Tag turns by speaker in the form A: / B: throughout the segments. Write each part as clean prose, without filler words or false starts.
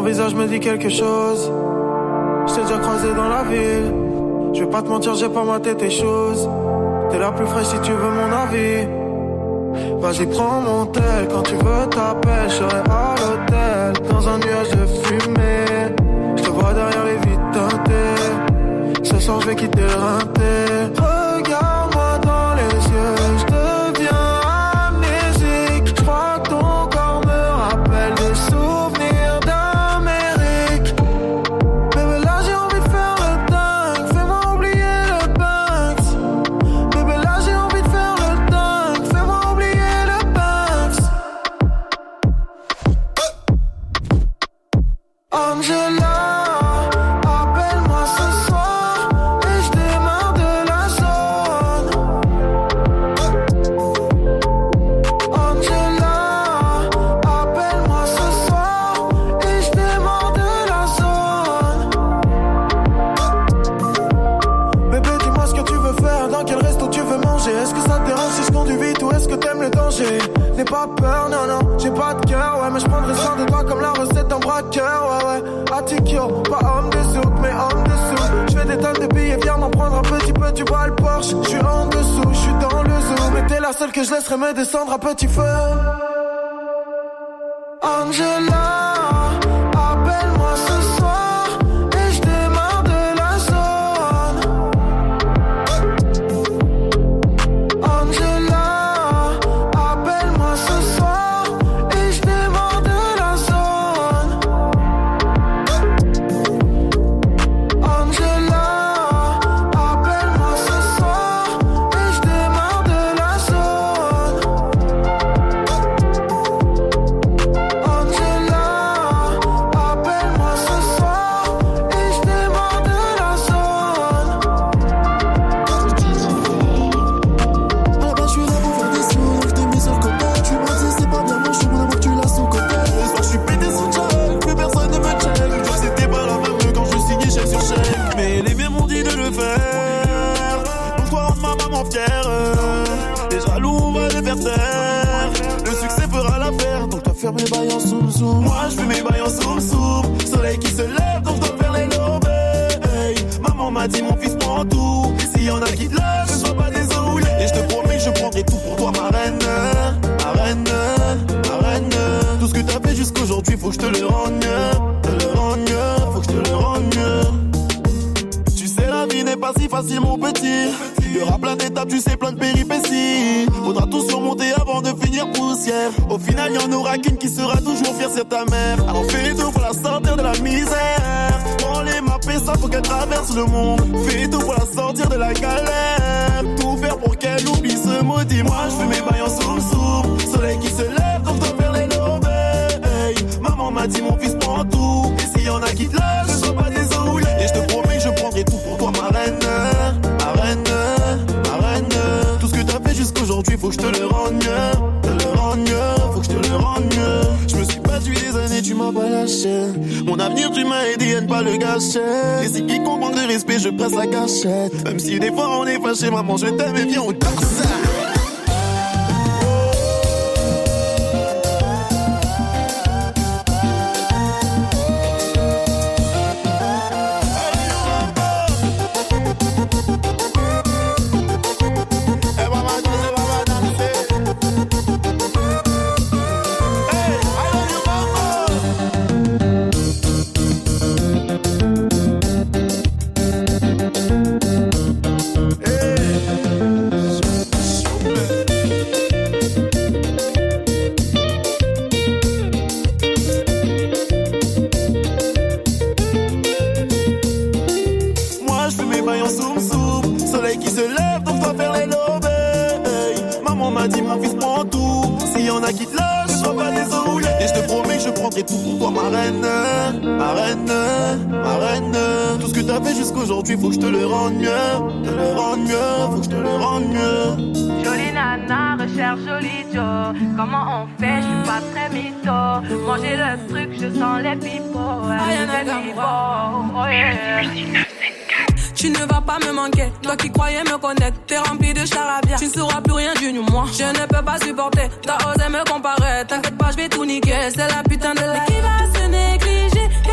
A: visage me dit quelque chose. Je t'ai déjà croisé dans la ville. Je vais pas te mentir, j'ai pas maté tes choses. T'es la plus fraîche si tu veux mon avis. Vas-y prends mon tel, quand tu veux t'appelles. Je serai à l'hôtel, dans un nuage de fumée. Je te vois derrière les vitres teintées. Ce soir je vais quitter le rinté. Regarde-moi dans les yeux, je deviens amnésique. Je crois que ton corps me rappelle des souvenirs d'Amérique. Bébé là j'ai envie de faire le dingue, fais-moi oublier le Banks. Bébé là j'ai envie de faire le dingue, fais-moi oublier le Banks. Angela, appelle-moi ce soir et je démarre de la zone. Angela, appelle-moi ce soir et je démarre de la zone. Bébé, dis-moi ce que tu veux faire, dans quel resto tu veux manger. Est-ce que ça te dérange si je conduis vite ou est-ce que t'aimes le danger? N'aie pas peur, non, non, j'ai pas de cœur, ouais, mais je prendrai soin de toi comme la recette d'un braqueur, ouais, ouais. Attikyo, pas homme de souk, mais homme de souk. J'fais des tonnes de billets, viens m'en prendre un petit peu, tu vois le Porsche. J'suis en dessous, j'suis dans le zoo, mais t'es la seule que je laisserai me descendre à petit feu. Angela, appelle-moi ce soir et je démarre de la zone. Angela, appelle-moi ce soir et je démarre de la zone. Angela, appelle-moi ce soir et je démarre de la zone. Angela, appelle-moi ce soir et je démarre de la zone.
B: À la base, je suis là pour faire des sous, donc je t'ai mis sur le côté. Tu m'as dit c'est pas bien, moi je suis mon amour, tu l'as sous côté. Le soir, je suis pété sous check, plus personne ne me check. Je crois que c'était pas la même quand je signais chèque sur chèque. Mais les miens m'ont dit de le faire. Donc toi, rendre ma maman fière. Les jaloux, on va les faire taire. Le succès fera l'affaire, donc t'as fermé les bails en soum-soum. Moi, je fais mes bails en soum-soum. Soleil qui se lève, donc je dois faire les lobes. Hey, maman m'a dit, mon fils prend tout. Et s'il y en a qui te lâchent, ne sois pas désolé. Et je te promets que je prendrai tout pour toi, ma reine. Ma reine, ma reine. Tout ce que t'as fait jusqu'aujourd'hui, faut que je te le rende mieux. Te le rende mieux, faut que je te le rende mieux. Tu sais, la vie n'est pas si facile, mon petit. Il y aura plein d'étapes, tu sais, plein de péripéties. Faudra tout surmonter avant de finir poussière. Au final, y en aura qu'une qui sera toujours fière, c'est ta mère. Alors fais tout pour la sortir de la misère. Prends les maps et ça, faut qu'elle traverse le monde. Fais tout pour la sortir de la galère. Tout faire pour qu'elle oublie ce maudit. Moi, je fais mes bails en soum-soum. Soleil qui se lève, donc je dois faire les lobes. Hey, maman m'a dit, mon fils prend tout. Et s'il y en a qui te lâchent, ne sois pas désolé. Et je te promets que je prendrai tout pour toi, ma reine. Ma reine, ma reine. Tout ce que t'as fait jusqu'aujourd'hui, faut que je te le rende mieux. Te le rende mieux, faut que je te le rende mieux. Je me suis battu des années, tu m'as pas lâché. Mon avenir, tu m'as aidé à ne pas le gâcher. Et si quiconque manque de respect, je presse la cachette. Même si des fois on est fâché, maman, je t'aime et viens, on danse. Aujourd'hui, faut que je te le rende mieux, te le rende mieux, faut que je te le rende mieux.
C: Jolie nana, recherche joli Joe. Comment on fait, je suis pas très mytho. Manger le truc, je sens les pipeaux.
D: Tu ne vas pas me manquer, toi qui croyais me connaître. T'es rempli de charabia, tu ne sauras plus rien du moi. Je ne peux pas supporter, t'as osé me comparer. T'inquiète pas, je vais tout niquer, c'est la putain de la qui va se négliger.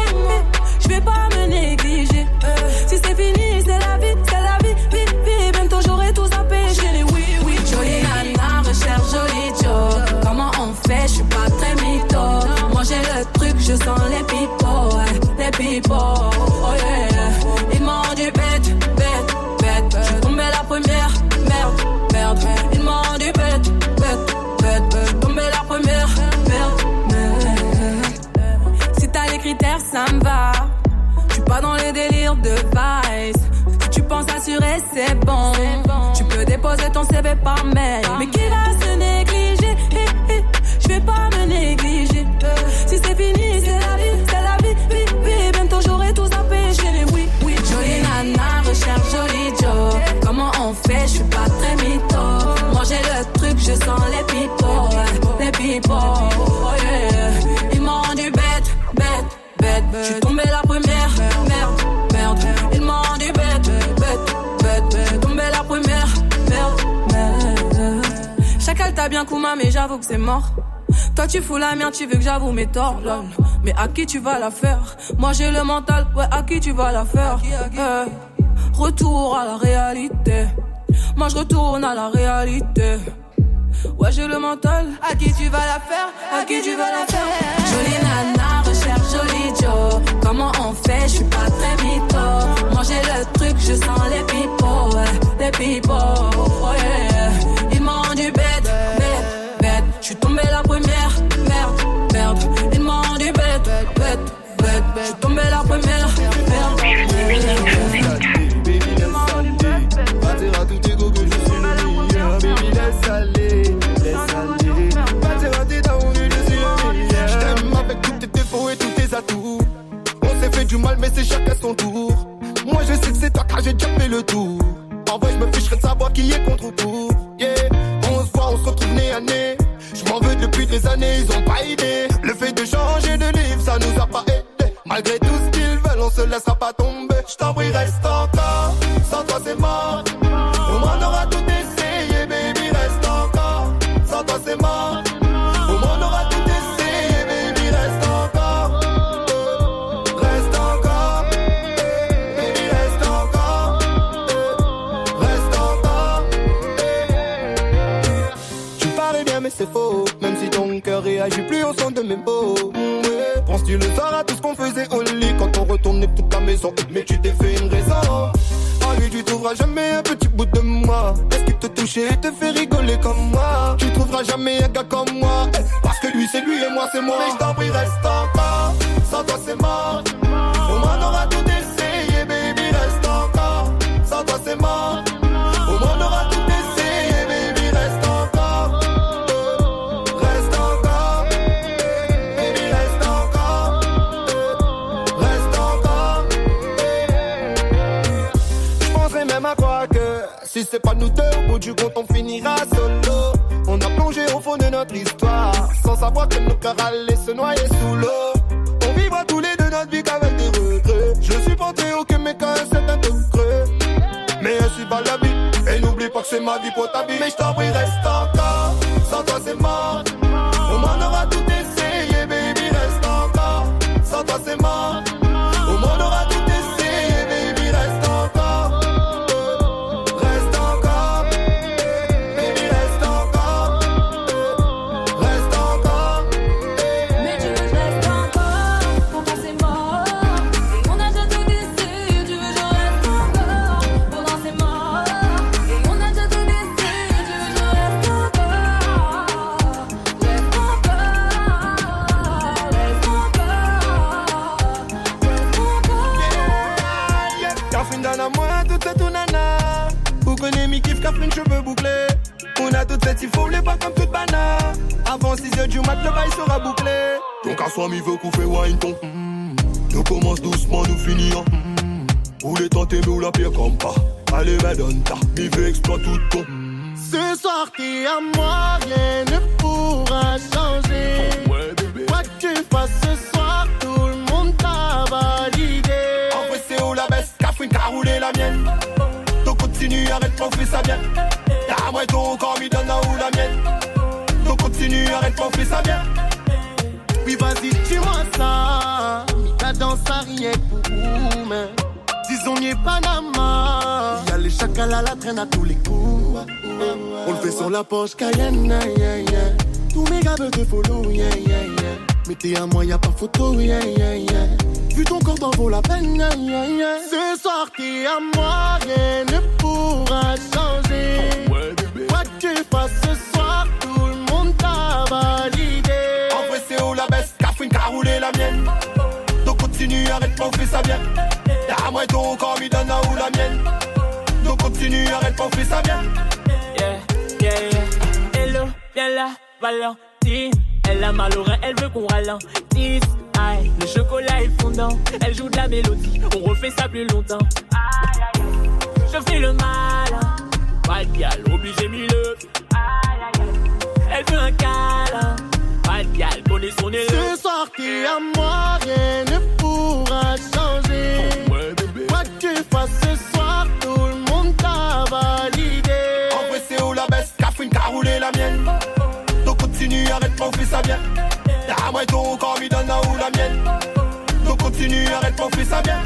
D: fait, je suis pas très mytho. Moi j'ai le truc, je sens les pipos, ouais, les pipos, oh yeah. Ils m'ont rendu bête, bête, bête. J'suis tombé la première, merde, merde. Ils m'ont rendu bête, bête, bête. J'suis tombé la première, merde, merde. Si t'as les critères, ça me va. J'suis pas dans les délires de vice. Si tu penses assurer, c'est bon. Tu peux déposer ton CV par mail. Mais qui va se négliger? Je vais pas me négliger. Si c'est fini, c'est la vie, c'est la vie. Oui, oui, bientôt j'aurai tout zappé. Chérie, oui, oui. Jolie nana, recherche joli Joe. Comment on fait? Je suis pas très mytho. Moi j'ai le truc, je sens les pipos, les pipos. Oh yeah. Ils m'ont rendu bête, bête, bête. J'suis tombé la première, merde, merde. Ils m'ont rendu bête, bête, bête. J'suis tombé la première, merde, merde. Chacal t'a bien Kouma, mais j'avoue que c'est mort. Toi tu fous la merde, tu veux que j'avoue mes torts, lol. Mais à qui tu vas la faire? Moi j'ai le mental, ouais, à qui tu vas la faire? Retour à la réalité. Moi je retourne à la réalité. Ouais j'ai le mental. À qui tu vas la faire? À qui tu vas la faire? Jolie nana, recherche joli Joe. Comment on fait? Je suis pas très mytho. Moi j'ai le truc, je sens les pipos, ouais, les pipos, oh yeah. Ils m'ont rendu bête, bête, bête. J'suis tombé la première, merde, merde. Ils m'ont rendu bête, bête, bête. J'suis tombé la première, merde, merde.
B: Va dire à tout ego que je suis le meilleur. Baby laisse aller, laisse aller. Va dire à tes darons que je suis le meilleur. J't'aime avec tous tes défauts et tous tes atouts. On s'est fait du mal mais c'est chacun son tour. Moi je sais que c'est toi car j'ai déjà fait le tour. En vrai je me ficherais de savoir qui est contre ou pour. Yeah, on se voit, on se retrouve nez à nez. Je m'en veux depuis des années, ils ont pas idée. Le fait de changer de livre, ça nous a pas aidé. Malgré tout ce qu'ils veulent, on se laissera pas tomber. Je t'en prie, reste encore. Sans toi c'est mort. Au moins on aura tout essayé, baby, reste encore. Sans toi c'est mort. Au moins on aura tout essayé, baby, reste encore. Reste encore. Baby, reste encore. Reste encore. Tu parais bien mais c'est faux. Même si ton cœur réagit plus au son de mes mots. Penses-tu le soir à tout ce qu'on faisait au lit quand on retournait toute la maison? Mais tu t'es fait une raison. En lui tu trouveras jamais un petit bout de moi. Est-ce qu'il te touchait et te fait rigoler comme moi? Tu trouveras jamais un gars comme moi. Parce que lui c'est lui et moi c'est moi. Mais je t'en prie reste encore. Sans toi c'est mort. Au moins on aura tout essayé baby reste encore. Sans toi c'est mort. Au moins on aura tout essayé baby reste encore. Reste encore. Baby reste encore. Reste encore. Je penserais même à quoi que si c'est pas nous deux, au bout du compte on finira solo. On a plongé au fond de notre histoire sans savoir que nos cœurs allaient se noyer sous l'eau. On vivra tous les deux notre vie qu'avec des regrets. Je suis pas très haut que mes cœurs c'est un peu creux. Mais ainsi va la vie. Et n'oublie pas que c'est ma vie pour ta vie. Mais je t'en prie reste encore. Sans toi c'est mort. Au moins on aura tout essayé baby reste encore. Sans toi c'est mort. Au moins on aura tout essayé baby reste encore. Reste encore. Baby reste encore. Reste encore.
D: Mais tu veux que je reste encore. Pour toi c'est mort. Et on a déjà tout essayé. Tu veux que je reste encore. Pour toi c'est mort. Et on a déjà tout essayé. Tu veux que je reste encore. Reste encore. Reste encore.
B: Catherine donne à moi toute cette nana. Vous connaissez mi kiff Catherine cheveux bouclés. On a toute cette il faut les pas comme toute banane. Avant 6h du mat le bail sera bouclé. Donc à soi mi veut qu'on fait wine ton. Nous commence doucement nous finir. Ou les tenter mais ou la pire comme pas. Allez mais donne ta mi veut exploite tout ton. Ce soir t'es à moi rien ne pourra changer. Quoi que tu fasses ce soir tout le monde t'a validé. En vrai c'est où la baisse Catherine qu'a roulé la mienne. Donc continue arrête on fait ça bien. Y'a moi ton corps mi donne à où la mienne. Donc continue arrête on fait ça bien. Oui vas-y dis-moi ça. Ta danse à rien pour vous mais disons y est Panama. Y'a les chacals à la traîne à tous les coups. On le fait sur la Porsche Cayenne yeah, yeah. Tous mes gars veulent te follow, yeah, yeah, yeah. Mais t'es à moi, y'a pas photo, yeah, yeah, yeah. Vu ton corps t'en vaut la peine, yeah, yeah, yeah. Ce soir t'es à moi, rien ne pourra changer. Quoi que tu fasses ce soir, tout le monde t'a validé.
E: En vrai c'est où la baisse, Cafouine qu'a roulé la mienne. Donc continue, arrête pas, on fait ça bien. Y'a moi ton corps, mi donne à où la mienne. Donc continue, arrête pas, on fait ça bien.
F: Yeah, yeah, yeah. Hello, viens là, Valentine. Elle a mal au rein, elle veut qu'on ralentisse. Aïe, le chocolat est fondant. Elle joue de la mélodie, on refait ça plus longtemps. Aïe, aïe, aïe. Je fais le malin. Pas de gal, obligé mille. Aïe, aïe, aïe. Elle veut un câlin. Pas de gal, connaît son élève.
B: Ce soir t'es à moi, rien ne pourra changer. Quoi que tu fasses ce soir, tout le monde t'a validé.
E: En vrai c'est où la baisse, Cafouine qu'a roulé la mienne. Donc continue, arrête pas, on fait ça bien. Y'a moi ton corps, mi donne à où la mienne. Donc continue, arrête pas, on fait ça bien.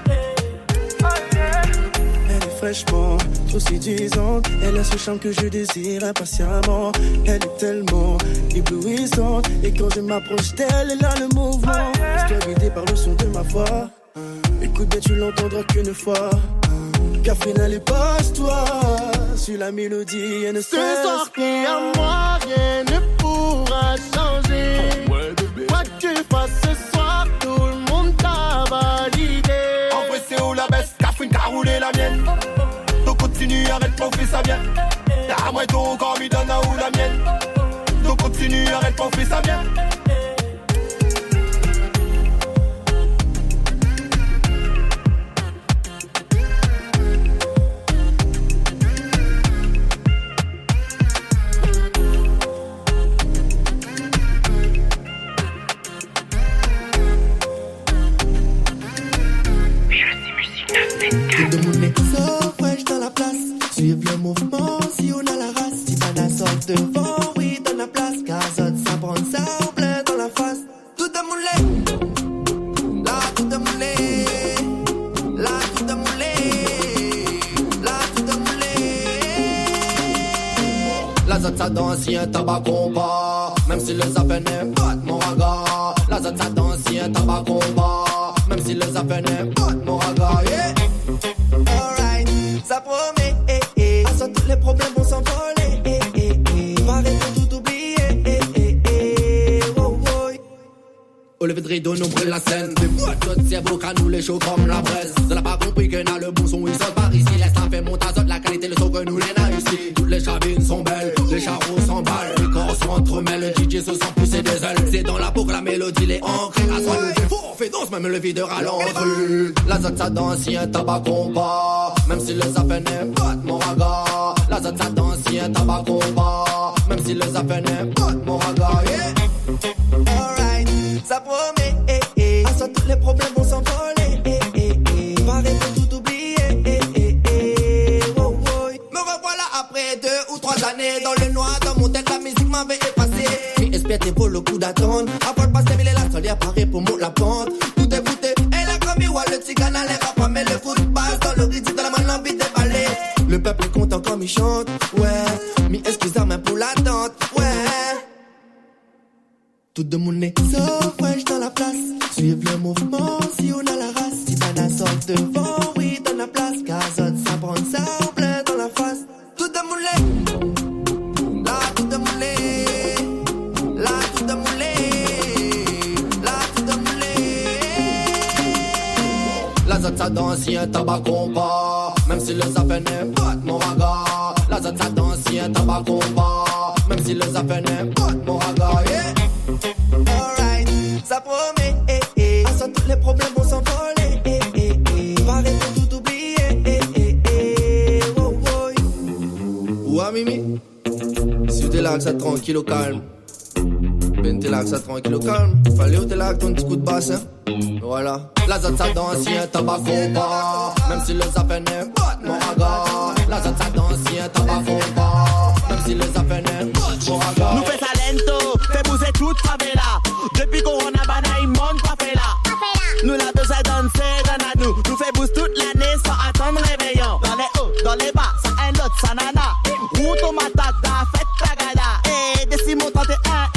B: Elle est fraîchement, trop séduisante. Elle a ce charme que je désire impatiemment. Elle est tellement éblouissante. Et quand je m'approche d'elle, elle a le mouvement. Laisse-toi guider par le son de ma voix. Écoute bien, tu l'entendras qu'une fois. Cafouine, allez, passe-toi. Sur la mélodie, elle ne cesse. Ce soir, t'es à moi, rien ne pourra changer. Quoi que tu fasses ce soir, tout le monde t'a validé.
E: En vrai c'est où la baisse, Cafouine qu'a roulé la mienne. Donc continue, arrête pas, on fait ça bien. Y'a moi ton corps, mi donne à où la mienne. Donc continue, arrête pas, on fait ça bien.
B: Tout le monde est so fresh dans la place. Suive le mouvement si on a la race. Si Bana sort devant, oui, donne la place. Cazotte, ça prend ça en plein dans la face. Tout le monde l'est. Là, tout le monde l'est. Là, tout le monde l'est. Là, tout le monde l'est.
E: La zone ça danse, y'a un tabac combat. Même si le zapin n'est pas de mon raga. La zone ça danse, y'a un tabac combat. Même si le zapin n'est pas de mon raga, yeah.
B: Alright, ça promet, eh, eh. À ça, tous les problèmes vont s'envoler, eh, eh, eh. Va arrêter de tout oublier, eh, eh, eh. Oh, oh.
E: Au lever de rideau, nous brûle la scène. Des boîtes de cerveau, qu'à nous les chauds comme la braise. On n'a pas compris qu'on a le bon son, ils sortent par ici. Laisse la fait monter azote, la qualité, le son que nous les a ici. Toutes les cabines sont belles, les charros s'emballent. Les corps s'entremêlent, le DJ se sent pousser des ailes. C'est dans la peau que la mélodie l'est ancrée. À soi, le défaut, on fait danse, même le videur à l'entrée. La zone ça danse, y'a un tabac combat. Même si le zapin n'est pas de mon raga. La zone ça danse, y'a un tabac combat. Même si le zapin n'est pas de mon raga, yeah.
B: Alright, ça promet, eh, eh. À ça, tous les problèmes vont s'envoler, eh, eh, eh. Va arrêter de tout oublier, eh, eh, eh. Oh, oh.
E: Me revoilà après 2 ou 3 années dans le noir, dans mon tête la musique m'avait effacé.
B: Puis espérez pour le coup d'attendre. Avant de passer, il est la solière parée pour monter la pente. Tout est bouté, elle a comme ouais, le tigane a l'air à pas, mais le foot passe dans le rythme de la main, l'envie de déballer. Le peuple est content comme il chante, ouais. Mais excusez moi pour l'attente, ouais. Tout le monde est so fresh dans la place. Suive le mouvement si on a la race. Si Bana sort devant, oui, donne la place. Cazotte, ça prend ça en plein dans la face. Tout le monde l'est. Là, tout le monde l'est. Là, tout le monde l'est. Là, tout le monde l'est.
E: La zone ça danse, y'a un tabac combat. Même si le zapin n'est pas de mon raga. La zone ça danse, y'a un tabac combat. Même si le zapin n'est pas de mon raga, yeah.
B: Alright, ça promet, eh, eh. À ça, tous les problèmes vont s'envoler, eh, eh, eh. Va arrêter de tout oublier, eh, eh, eh. Oh, oh.
E: Ouais, Mimi. Si t'es là, que ça tranquille au calme. Ben, t'es là, que ça tranquille au calme. Fallait où t'es là, avec ton petit coup de basse, hein. Voilà. La zone ça danse, y'a un tabac combat. Même si le zapin n'est pas de mon raga. La zone ça danse, y'a un tabac combat. Même si le zapin n'est pas de mon raga.
F: Nous fait ça lento, fait bouger toute favela. Depuis Corona, Bana, il monte pas fait là. Nous la besoin danser, dans la nous. Nous fait bouger toute l'année sans attendre réveillon. Dans les hauts, dans les bas, ça un lot, ça nana. Route au matak, da fête tagada. Et des 6 mots 31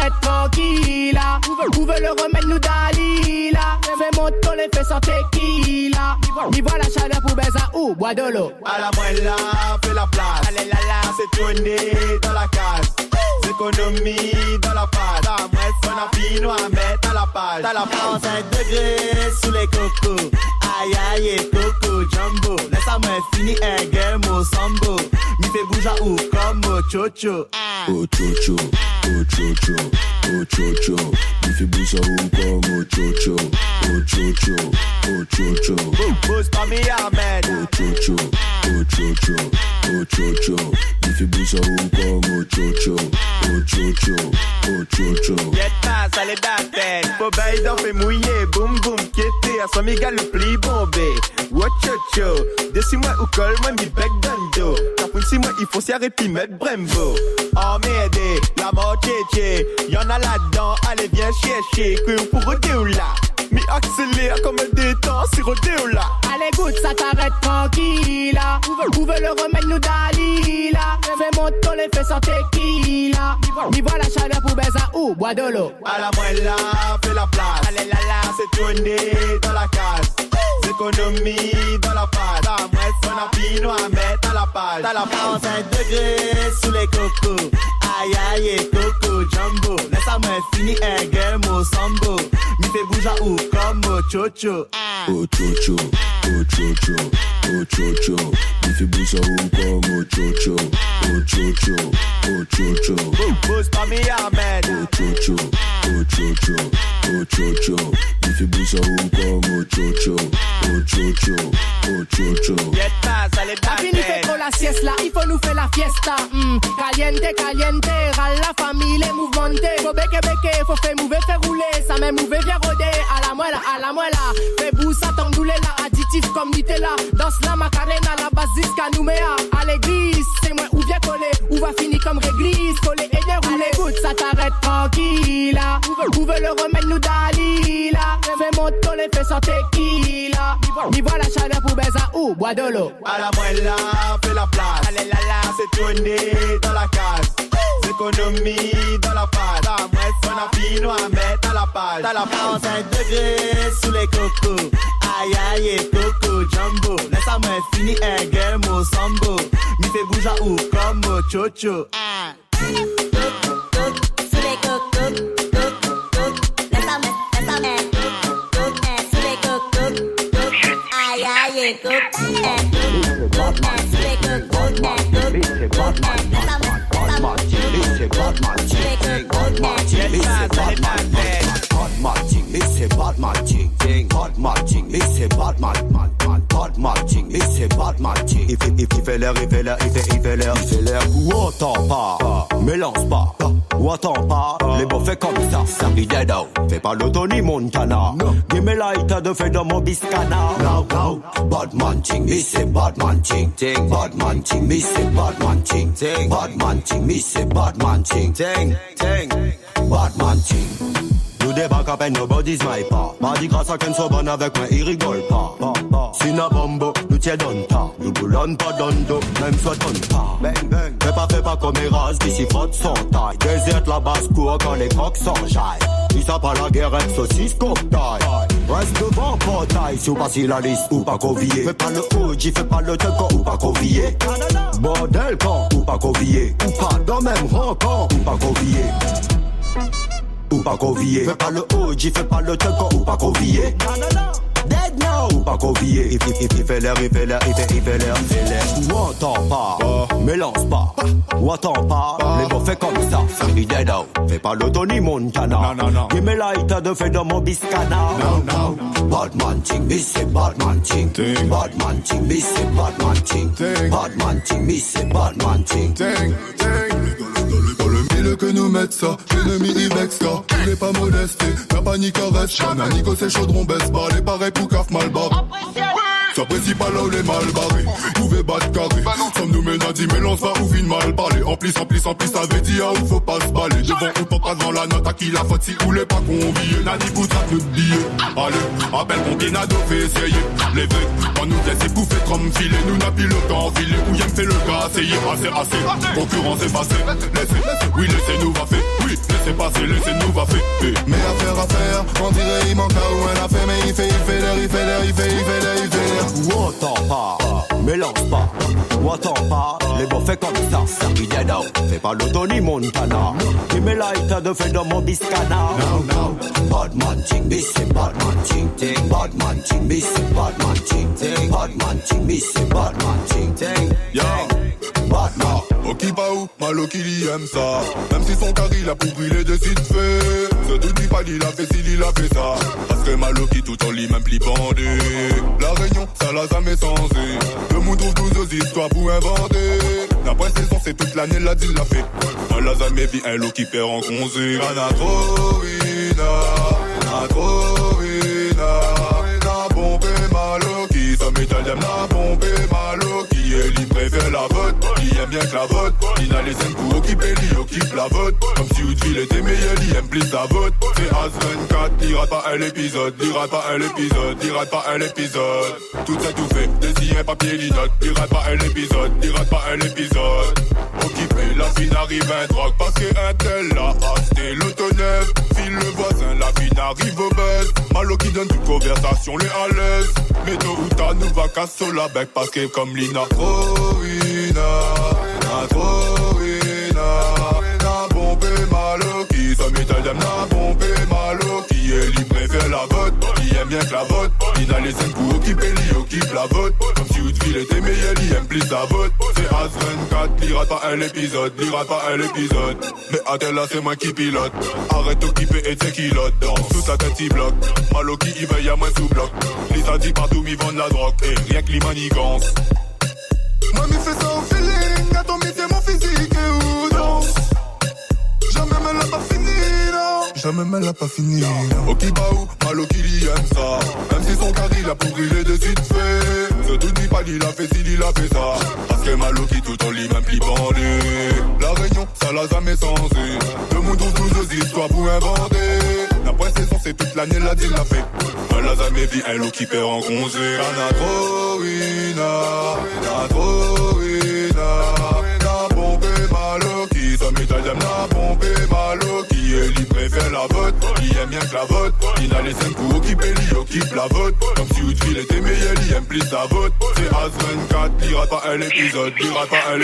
F: t'arrête tranquille. Où veut le remède nous Dalila? Fais mon tour, les fais sans tequila. N'y voit la chaleur pour baiser ou bois de l'eau.
G: À la moelle fais la place. Allez là là, c'est tourné dans la case. Économie dans la pâte. La moelle, on a pino à mettre à la page. T'as la 45 degrés sous les cocos. Aïe aïe, coco, jumbo. Laisse-moi finir un game au sambo. Mi fait bouger ou comme au chocho.
B: Oh chocho, oh chocho, oh chocho. Mi fait bouger ou comme au chocho. Oh chocho, oh chocho.
G: Bouge pas mi Ahmed.
B: Oh chocho, oh chocho, oh chocho. Mi fait bouger ou comme au chocho. Oh chocho, oh chocho.
G: Y'a pas, ça les dates. Faut bailler dans fait mouiller. Boum boum, quitter. À son méga le pli bombé. What chocho. Dessus-moi ou colle-moi mi bec dans dos. Si moi il faut s'y arrêter mettre Brembo. Oh merde, la mort tchétché. Y'en a là-dedans, allez viens chercher. Que pour rodéo là. Mi accélère comme un détend, si rodéo là.
F: Allez goûte, ça t'arrête tranquille. Où veut le remède nous Dalila? Fais mon tour, les fais sans tequila. N'y voit la chaleur pour baiser ou bois de l'eau.
G: À la moelle là, fais la place. Allez là là, c'est tourné dans la case. Économie dans la pâte. La moelle, on a pino à mettre à la page. T'as la 45 degrés sous les cocos. Aïe aïe, coco, jumbo. Laisse-moi finir un game au sambo. Mi fait bouger ou comme au chocho.
B: Oh chocho, oh chocho, oh chocho. Mi fait bouger ou comme au chocho. Oh chocho, oh chocho.
G: Bouge pas mi Ahmed.
B: Oh chocho, oh chocho, oh chocho. Mi fait bouger ou comme au chocho. Oh chocho, oh chocho.
G: Y'a pas, ça les dates.
F: Fini fait trop la sieste là, il faut nous faire la fiesta. Caliente, caliente, râle la famille, les mouvementés. Faut béquer, faut faire mouver, faire rouler. Ça même mouver, viens roder. À la moelle, fais bout, ça tombe là. Additif comme Nutella. Danse la macarena, la basis canouméa. À l'église, c'est moi où viens coller. Où va finir comme réglisse, coller et dérouler. Écoute, ça t'arrête tranquille. Où veut le remède nous Dalila? Fais mon tour, les fais sans tequila. N'y voit la chaleur pour baiser ou bois de l'eau.
G: À la moelle là, fais la place. Allez là là, c'est tourné dans la case. Économie dans la pâte. La moelle, on a pino à mettre à la page. T'as la 45 degrés sous les cocos. Aïe aïe, coco, jumbo. Laisse-moi finir un game au sambo. Mi fait bouger ou comme au chocho.
H: Sous les cocos, laisse-moi sous les cocos. Aïe aïe, coco, sous les cocos,
I: Il fait l'air ou entend pas, me lance pas, ou attends pas, les beaux fait comme ça, il dead out, fais pas le Tony Montana, give me light de fait dans mon biscana, Badman ting, me say Badman ting, Badman ting, me say Badman ting, Badman ting, me say Badman ting, Badman ting. Nous débarque à peine, nobody's my pa. Mardi grâce à qu'elle soit bonne avec moi, il rigole pas. Si n'a bombo, nous tiens donne ta. Nous boulonne pas donne dos, même soit donne pas. Bang bang, fais pas comme Eras, d'ici frotte sans taille. Déserte la basse cour quand les coques s'enjaillent. Ils savent pas la guerre, avec saucisse cocktail. Reste devant portail, si ou pas si la liste ou pas convier. Fais pas le OG, fais pas le teco ou pas convier. Bordel quand ou pas convier. Ou pas dans même rang quand ou pas convier. Ou pas convier. Fais pas le OG, fais pas le teco ou pas convier. Dead now ou pas convier. Il fait l'air. Ou entend pas, me lance pas. Ou attends pas, les beaux fait comme ça. Il dead out, fais pas le Tony Montana. Give me light de fait dans mon biscana. Badman ting, me say Badman ting. Badman ting, me say Badman ting. Badman ting, me say Badman ting.
B: Dans le milieu que nous mettent ça, l'ennemi il vexe ça. Il n'est pas modesté, la panique reste. Chana, Nico c'est chaudron, baisse pas. Les pareils pour caf mal barre. Ça principal là où les mal barrés. Pouvez battre carré. Sommes nous ménadis, mélange pas ou vine mal parler. En plus, t'avais dit à où faut pas se baler. Devant ou pas devant la note à qui la faute si ou les pas conviés. Nani boutraque notre billet. Allez, appelle mon guénado fait essayer. Les vecs, quand nous laisse bouffer comme filet. Nous n'a plus le temps filer. Ou y'aime fait le cas, essayez assez. Concurrence est passée. Oui, laissez-nous va faire. Oui, laissez passer, laissez-nous va faire.
J: Mais affaire, on dirait il manque là où elle a fait. Mais il fait l'air.
I: Ou attends pas, mélange pas. Ou attends pas, les beaux fait comme ça. Sarri Dedo, fais pas le Tony Montana. Give me lighter de fait dans mon biscana. No, bad man ting, this is bad man ting. Bad man ting, this is bad man ting. Bad man ting, this is bad man ting.
B: Yeah.
I: Batman.
B: Oki pas où, Malo qui aime ça. Même si son carré il a pour brûler de suite fait. Ce doute dit pas il a fait s'il il a fait ça. Parce que Malo qui tout en lit même pli bandé. La réunion, ça l'a jamais sensé. Le monde trouve 12 histoires pour inventer. D'après saison, c'est toute l'année la dit l'a fait. Elle a jamais vu un lot qui perd en congé. Na pompé Malo qui ça m'étalème na pompé Malo qui est libre préfère la vote. Qui aime bien que la vote. Il a les scènes pour occuper, il occupe la vote. Comme si Woodville était meilleur, il aime plus la vote. C'est As24, il rate pas un épisode. Tout ça tout fait, dessiner un papier, il note. Il rate pas un épisode. Occupé, la fine arrive un drogue. Parce qu'un tel l'a acheté l'auto-neuf. File le voisin, la fine arrive au buzz. Malo qui donne toute conversation, les à l'aise. Mais tôt ou tard, nous va casser la bec. Parce que comme Lina, na pompé Malo qui ça m'étalème na pompé Malo qui est libre préfère la vote. Qui aime bien que la vote. Il a les scènes pour occuper, il occupe la vote. Comme si Woodville était meilleur, il aime plus la vote. C'est As24, il rate pas un épisode. Mais à tel là c'est moi qui pilote. Arrête d'occuper et t'es qui l'autre. Dans toute sa tête il bloque. Malo qui y veille à moi sous bloc. Lisa dit partout m'y vendent la drogue. Et rien que l'immanigance.
J: Moi m'y fais ça au feeling. Attends mais c'est mon physique et où danse. Jamais elle l'a pas fini non.
B: Oki Baou, Malo qui aime ça. Même si son carré il a pour brûler de suite fait. Ce tout dit pas il a fait s'il il a fait ça. Parce que Malo qui tout en lit même pli bandé. La réunion, ça l'a jamais sensé. Le monde trouve 12 histoires pour inventer. D'après saison, c'est toute l'année la dit l'a fait. Elle a jamais vu un loup qui perd en congé. Na pompé Malo qui ça m'étalème na pompé Malo qui est libre préfère la vote. Qui aime bien que la vote. Il a les scènes pour occuper, il occupe la vote. Comme si Woodville était meilleur, il aime plus la vote. C'est As24, il rate pas un épisode.
D: Tu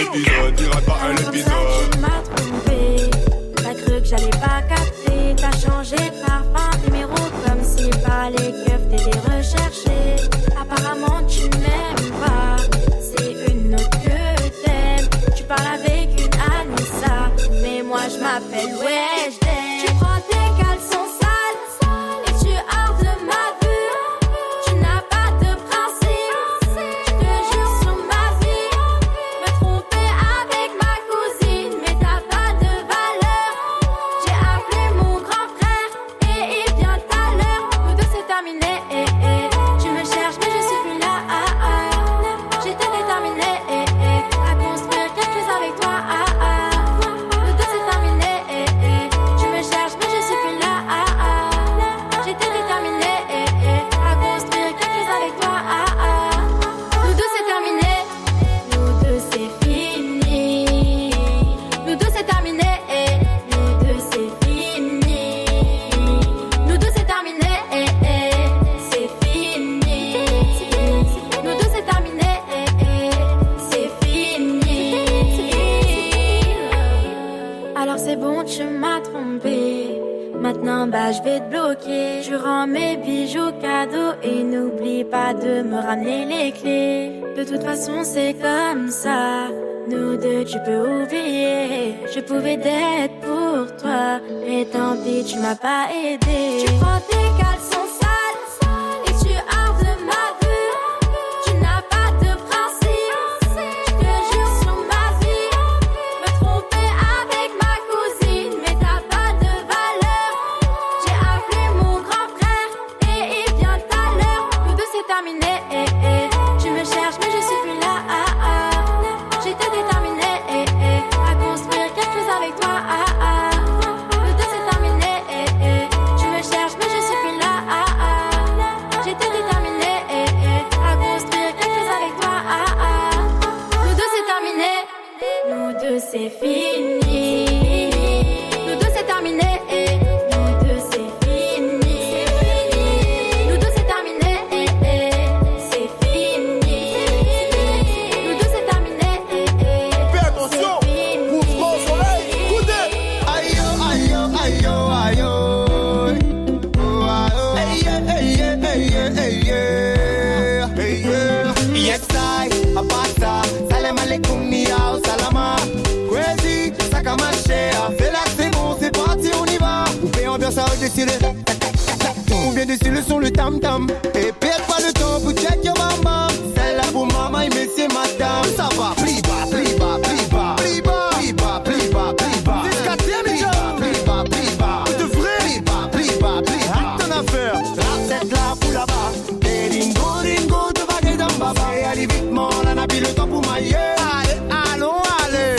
D: m'as trompé. T'as cru que j'allais pas capter. T'as changé de parfum, numéro comme si par les keufs t'étais recherché. Apparemment tu m'aimes pas. C'est une autre que t'aimes. Tu parles avec une Anissa. Mais moi je m'appelle Weshden. Tu prends tes caleçons sales et tu hors de ma vue. Tu n'as pas de principe. Je te jure sur ma vie. Me tromper avec ma cousine, mais t'as pas de valeur. J'ai appelé mon grand frère et il vient tout à l'heure. Nous deux c'est terminé. Tu me cherches mais je suis plus là. J'étais déterminée à construire quelque chose avec toi. Nous deux c'est terminé. Tu me cherches mais je suis plus là. J'étais déterminée à construire quelque chose avec toi. Nous deux c'est terminé. Nous deux c'est fini. Nous deux c'est terminé. Nous deux c'est fini. Nous deux c'est terminé. C'est fini. Nous deux c'est terminé. C'est fini. Alors c'est bon, tu m'as trompé. Maintenant bah je vais te bloquer. Je rends mes bijoux cadeaux et n'oublie pas de me ramener les clés. De toute façon c'est comme ça. Nous deux tu peux oublier. Je pouvais d'être pour toi, mais tant pis tu m'as pas aidé. Tu prends tes caleçons sales et tu hors de ma vue. Tu n'as pas de principe. Je te jure sur ma vie. Me tromper avec ma cousine, mais t'as pas de valeur. J'ai appelé mon grand frère et il vient tout à l'heure. Nous deux c'est terminé. c'est fini. Nous deux c'est terminé. Nous deux c'est fini. Nous deux c'est terminé. C'est fini. Nous deux c'est terminé.
B: Fais attention, mouvement au soleil, écoutez. Aïe aïe aïe aïe aïe. Yes I, Abata, Salam alaikum niao salama. Crazy, Sakamaché, fais là c'est bon, c'est parti on y va. Coupé ambiance à au-dessus le on vient dessus le son le tam tam. Et perds pas le temps pour check your mama. Celle-là pour maman et messieurs madame. Ça va, pli bas, pli bas, pli bas, pli bas, pli bas, pli bas, pli bas. Jusqu'à terminer, pli bas, pli bas. De vrai, pli bas, pli bas, pli bas. Ton affaire, là c'est là pour là-bas. Et ringo, ringo, te va dans baba. Et allez vitement, là n'a plus le temps pour mailler. Allez, allons, allez.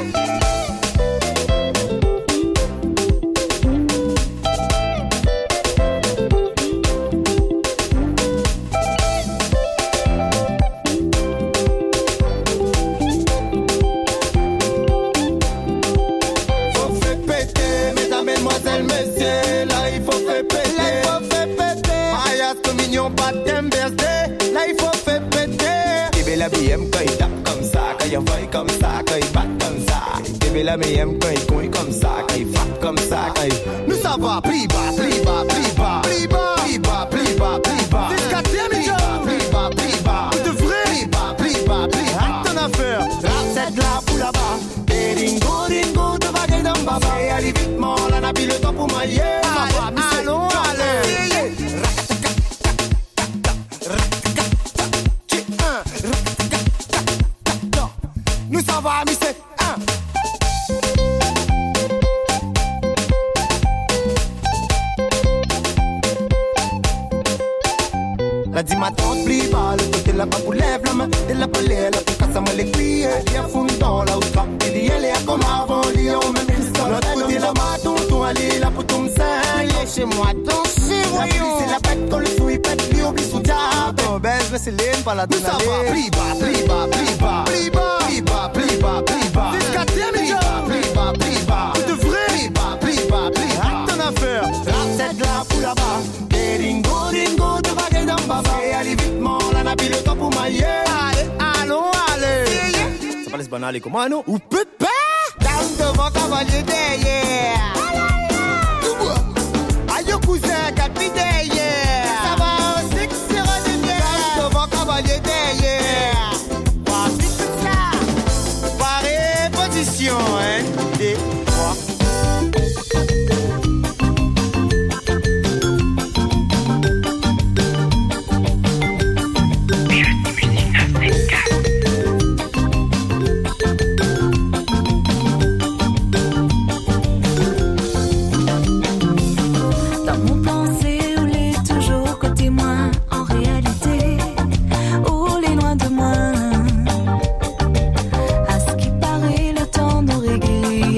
B: La BM quand il tape comme ça, quand il envoie comme ça, quand il bat comme ça. TV la BM quand il cogne comme ça, quand il frappe comme ça, quand il... Nous ça va, pli bas, pli bas, pli bas, pli bas, pli bas, pli bas, pli bas. Jusqu'à terminer, pli bas, pli bas. De vrai, pli bas, pli bas, pli bas. Ton affaire, rap cette là pour là-bas. Et ringo, ringo, te va gagner dans baba. Et allez vitement, là n'a plus le temps pour mailler. Allons, allez. Nous ça va, mais c'est un. La dit ma tante plie bas, le côté là-bas pour lève la main, de la palais, la pour casse à me les crier. Il y a fond dans la outra, il y a les comme avant, Lyon, même il sort. L'autre côté là-bas, tonton, allez là pour ton sein. Allez chez moi, danser, voyons. C'est la bête quand le sou il pète, lui oublie sous table. Ton baise, mais c'est l'aine, pas la donner. Nous ça va, plie bas, plie bas, plie bas, plie bas, plie bas, plie bas, plie bas. Jusqu'à terminer, plie bas, plie bas. De vrai, plie bas, plie bas, plie bas. Ton affaire, rap cette là pour là-bas. Et ringo, ringo, te va gagner dans baba. Et allez vitement, là n'a plus le temps pour mailler. Allez, allons, allez. Ça parle banal, comment nous? Ou pépé? Down devant cavalier derrière. Tout bois. Aïe, cousin, capi derrière. Ça va aussi que c'est redémière. Down devant cavalier derrière. Voici tout ça. Paré, position, hein. 2, 3.
D: À ce qui paraît, le temps nous réglait.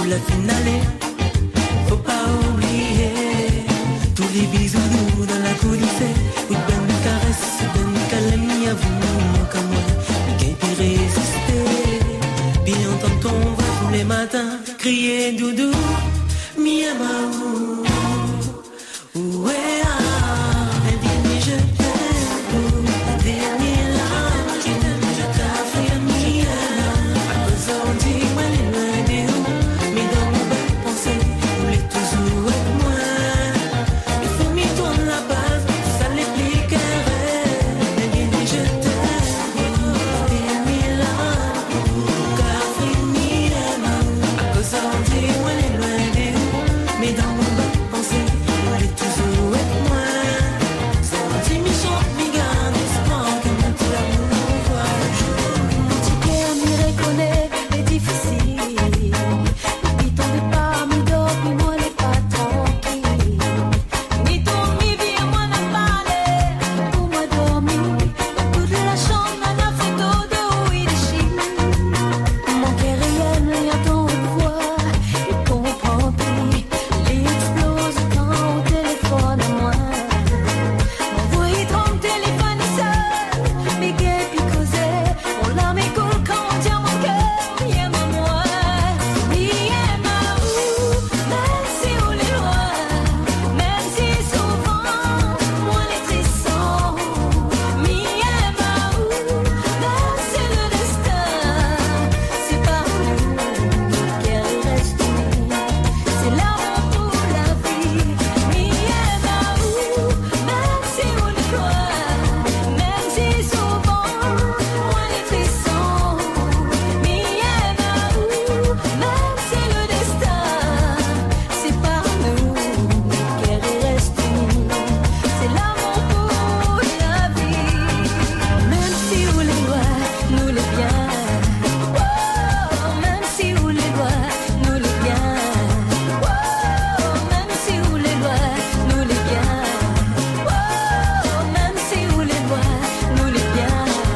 K: le finale. Faut pas oublier tous les bisous dans la coulisse. Oui, bonne caresse, bonne calme, à vous, comme moi. Qui peut résister? Bien entendre ton voix tous les matins, crier doudou, miamaou. Ouais, elle dit mais je t'aime. Dernier là, je t'aime, je t'affirme, à cause on dit moi les loin des hauts, mais dans mon belle pensée, vous voulez toujours avec moi. Il faut m'y tourner la base, ça l'expliquerait. Elle dit mais je t'aime. Dernier là, car fini à cause on dit moi les loin des hauts, mais dans mon belle pensée, vous voulez toujours avec moi. Senti mi chante, mi garde espoir que mon tout l'amour voit.
L: Mon petit cœur m'y reconnaît, est difficile. Depuis ton départ, mi dort, puis moi n'est pas tranquille. Ni ton mi vie, moi n'a pas l'air pour moi dormir. Toute la chambre, on a photo de où il est chic. Mon cœur réel, il attend une voix, il comprend plus. Il explose quand au téléphone à moi. M'envoyer ton téléphone seul, mais qu'est puis causer. On l'a mis cool quand on tient mon cœur, il aime à moi. Il aime à où, même si on est loin, même si souvent, moi les frissons. Il aime à où, même si le destin, c'est par nous, car il reste unis. C'est l'amour pour la vie. Il aime à où, même si on est loin, même si souvent, moi les frissons. Il aime à où, même si le destin, c'est par nous, car il reste unis. C'est l'amour pour la vie. Même si on les loin, nous les bien. Même si on les loin, nous les bien. Même si on les loin, nous les bien. Même si on les loin, nous les bien.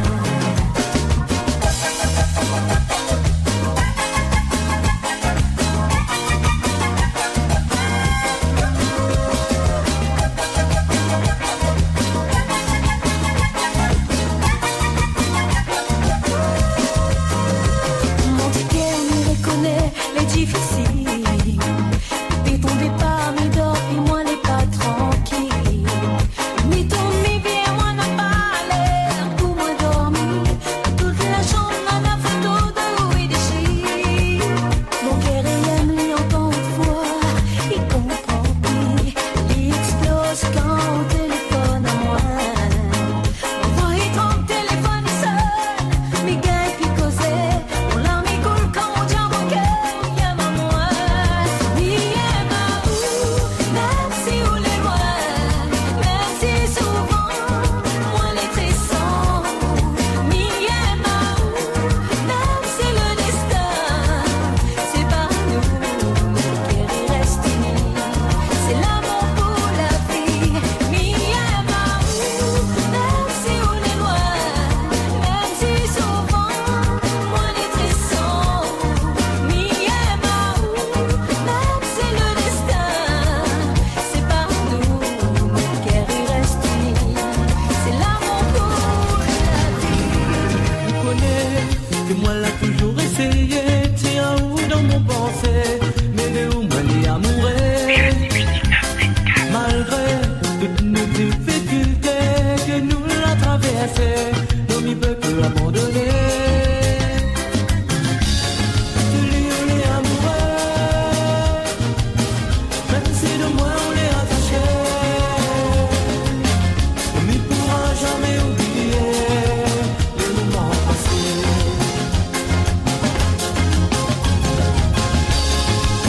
L: Mon petit cœur m'y reconnaît, les difficiles. Depuis ton départ, mi dort, puis moi n'est pas tranquille. Ni ton mi vie, moi n'a pas l'air pour moi dormir. Toute la chambre, on a photo de où il déchire. Mon cœur réel, lui entend une fois, il comprend plus. Il explose quand au téléphone à moi. M'envoyer ton téléphone seul, mi gars puis causer. On l'a mis cool quand on tient mon cœur, il aime à moi. Il aime à où, même si on est loin, même si souvent, moi les frissons. Il aime à où, même si le destin, c'est par nous, car il reste unis. C'est l'amour pour la vie. Il aime à où, même si on est loin, même si souvent, moi les frissons. Il aime à où, même si le destin, c'est par nous, car il reste unis. C'est l'amour pour la vie.
K: Tu connais que moi l'a toujours essayé. Tiens où dans mon pensée, mais de où moi l'ai amoureux. Malgré toutes nos difficultés que nous l'a traversé, nous m'y peut que abandonner. De lui on est amoureux, même si de moi on est attaché. On ne pourra jamais oublier le moment passé.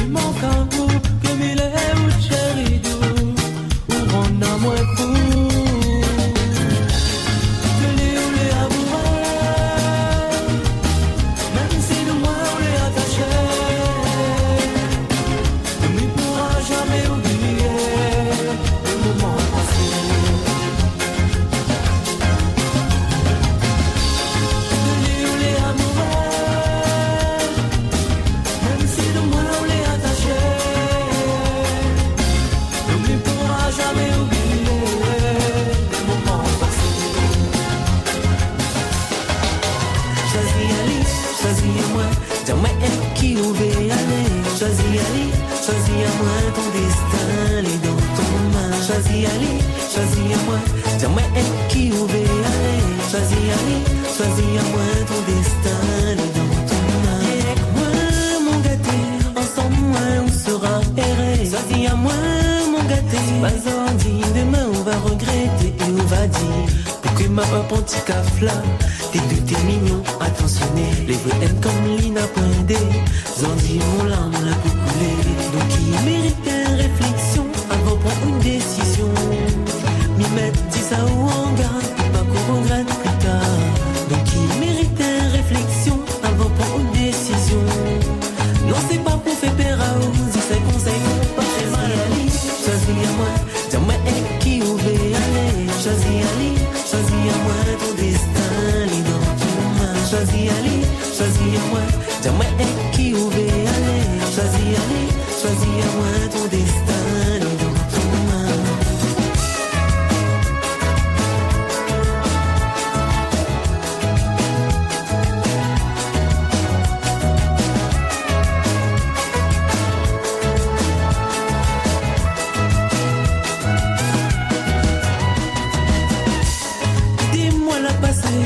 K: mon campo, que mille ou chéri doux, ou on a moins fou. Que les ou les amoureux, même si de moi on les attachait, on ne pourra jamais oublier le moment passé. Que les ou les amoureux, même si de moi on les attachait, on ne pourra jamais oublier le moment passé. Choisis Ali, choisis moi, dis-moi qui où vais aller. Choisis Ali, choisis à moi ton destin, les dans ton main. Choisis Ali, choisis à moi, dis-moi qui où vais aller. Choisis Ali, choisis à moi ton destin, les dans ton main. Et avec moi mon gâté, ensemble moi on sera erré. Choisis à moi mon gâté, pas ordi, demain on va regretter et on va dire. Pour que ma petit cafla, t'es doux, t'es mignon, attentionné. Les vrais aiment comme Lina Poindé. Zandi, mon larme l'a coucoulé. Donc il mérite une réflexion avant de prendre une décision. M'y mettre 10 ça ou en garde, pas qu'on regrette plus tard. Donc il mérite une réflexion avant de prendre une décision. Non, c'est pas pour faire peur à vous, si c'est conseil pour pas faire mal à lui. Choisis à moi, dis-moi qui où vais aller. Choisis Ali, choisis à moi ton destin, les dans ton main. Choisis Ali, choisis à moi, dis-moi qui où vais aller. Choisis Ali, choisis à moi ton destin, les dans ton main. Dis-moi la passée,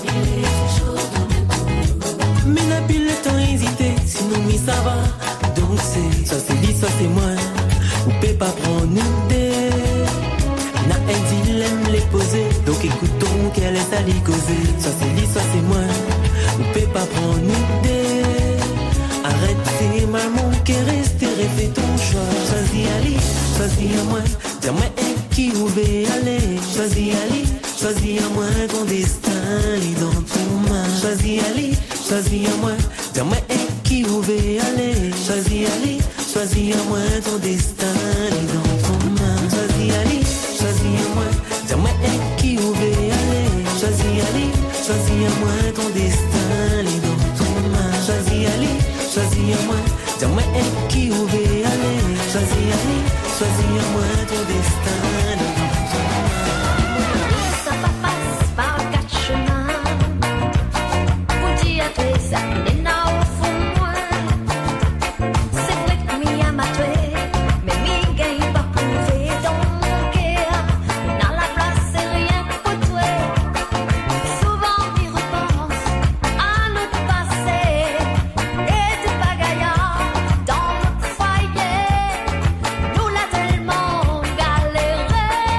K: mais n'a plus le temps hésiter, sinon mais ça va. Donc c'est, ça c'est dit, ça c'est moi. Vous pouvez pas prendre une idée. N'a un dilemme les poser, donc écoutons qu'elle est allée causer. Ça c'est dit, ça c'est moi. Vous pouvez pas prendre une idée. Arrêtez maman qui reste, refais ton choix. Choisis Ali, choisis à moi, dis-moi qui où vais aller. Choisis Ali, choisis à moi ton destin, est dans ton main. Choisis Ali, choisis à moi, dis-moi qui où vais aller. Choisis Ali, choisis à moi ton destin, est dans ton main. Choisis Ali, choisis à moi, dis-moi qui où vais aller. Choisis Ali, choisis à moi ton destin, est dans ton main. Choisis Ali, choisis à moi, dis-moi qui où vais aller. Choisis Ali, choisis à moi ton destin, est dans ton main.
L: Ça passe par quatre chemins. Pour dire que ça n'est pas au fond moi. C'est vrai que m'y a maté, mais m'y gagne pas prouvé dans mon cœur. Dans la place c'est rien pour toi. Souvent m'y repense à notre passé et de bagaillards dans notre foyer. Nous l'a tellement galéré.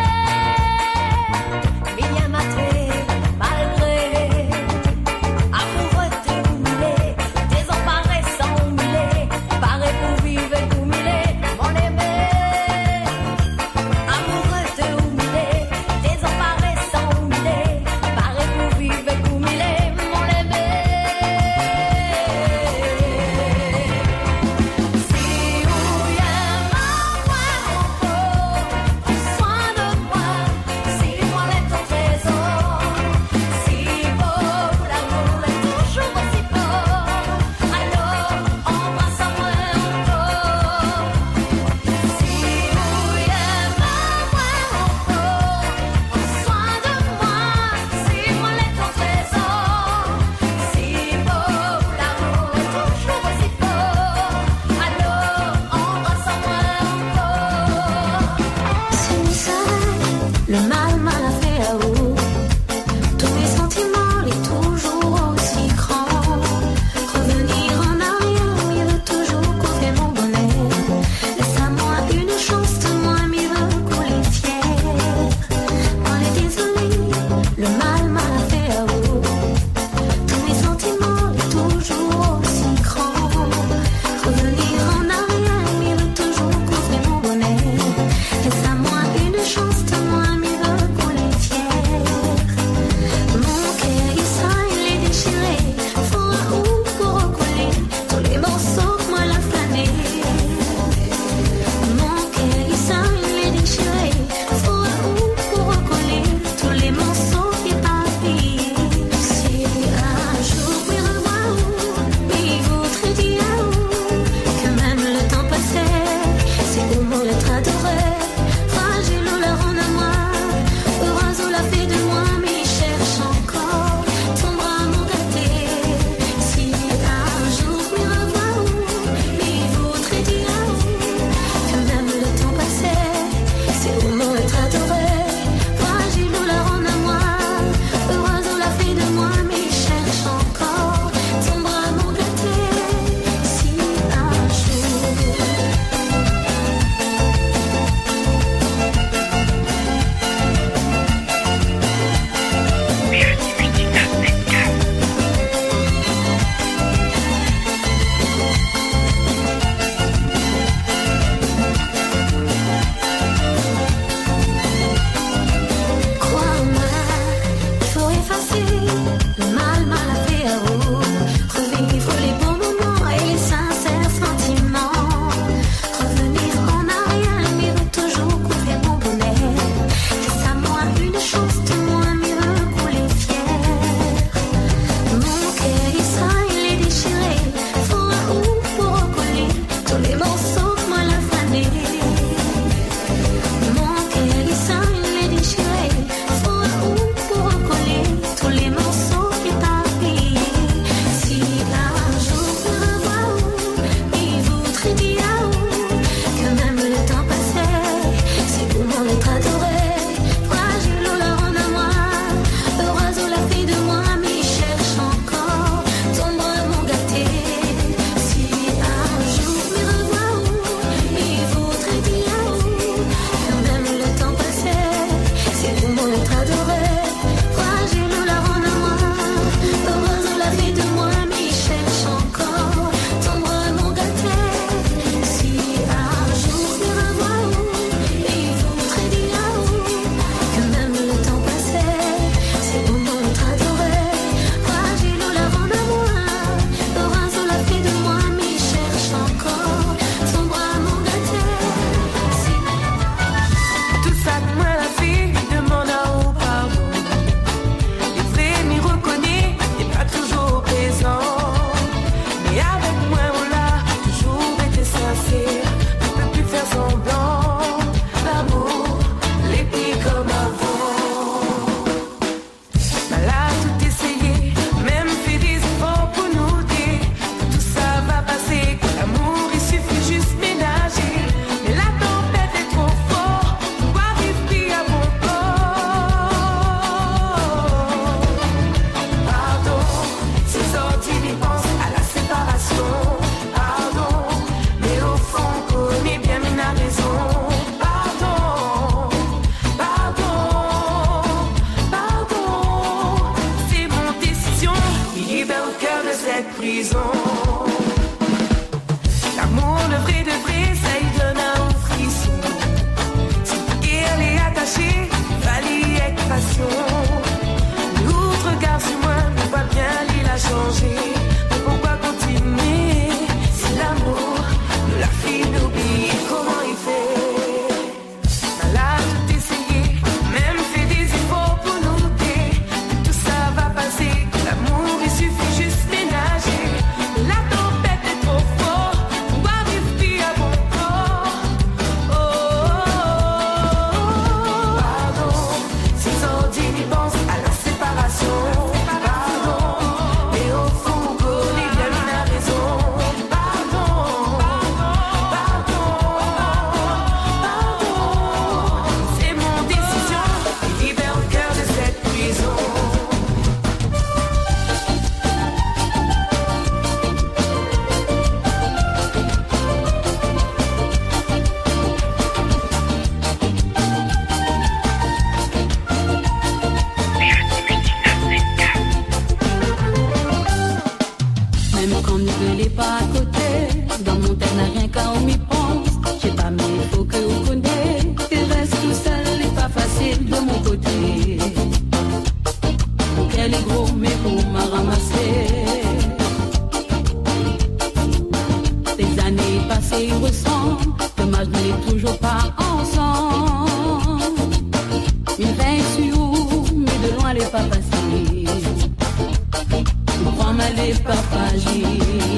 D: Dommage, on n'est toujours pas ensemble. Il veille sur où, mais de loin les pas passés. Prends-moi les papagies.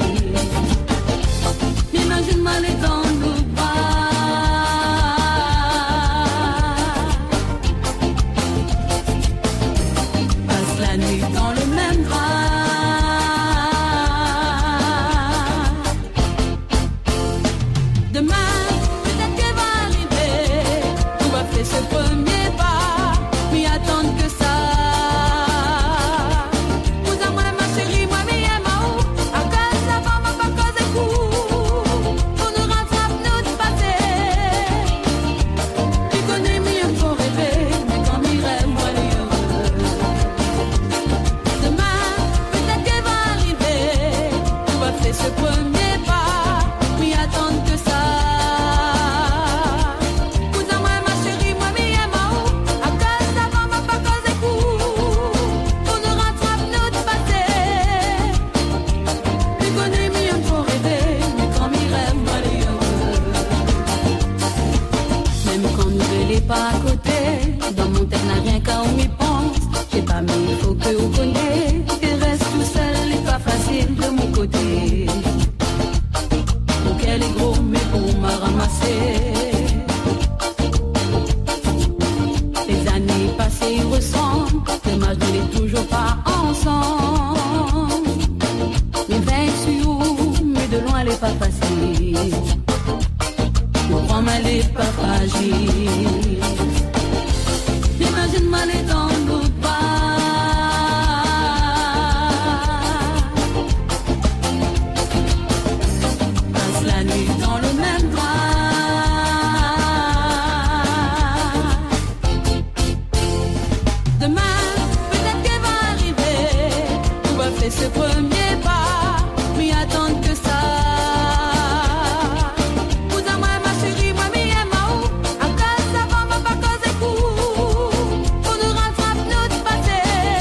D: Imagine-moi les dans nos bras. Passe la nuit dans le même drap. Demain, peut-être qu'elle va arriver. On va faire ce premier pas, mais attendre que ça. Vous à moi, ma chérie, moi, mais à ma ou. À cause la femme, à pas cause des coups. On nous rattrape notre passé. Tu connais mieux pour rêver, mais quand il rêve, moi, les heureux. Demain, peut-être qu'elle va arriver. On va faire ce premier pas, mais attendre que ça. Vous à moi, ma chérie, moi, mais à ma ou. À cause la femme, à pas cause des coups. On nous rattrape notre passé. Tu connais mieux pour rêver, mais quand il rêve, moi, les heureux. Même quand nous ne pas à côté, dans mon tête n'a rien qu'à on m'y pense. J'ai pas mis, il faut que vous connaissez. Que reste tout seul et pas facile de mon côté. Mon cœur est gros, mais pour m'a ramassé. Les années passées, ils ressemblent. Dommage, on n'est toujours pas ensemble. Mais veille sur où, mais de loin, les pas faciles. Prends-moi les papagies. Imagine-moi les dans nos pas. Passe la nuit dans le même drap. Demain, peut-être qu'elle va arriver. On va faire ce premier pas, mais attendre que ça. Vous à moi, ma chérie, moi, mais à ma ou. À cause la femme, à pas cause des coups. On nous rattrape notre passé.